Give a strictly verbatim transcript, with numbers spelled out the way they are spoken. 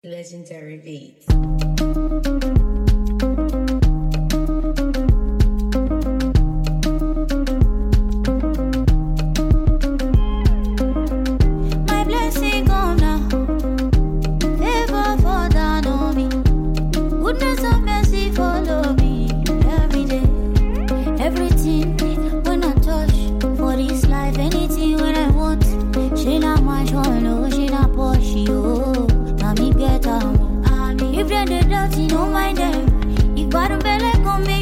Legendary beats. My blessing come now. Favor fall down on me. Goodness and mercy follow me every day. Everything when I touch for this life, anything when I want. She not my one, oh, she not push you. Now me get on. If they're the dirty, no mind them. If bottom belly come me.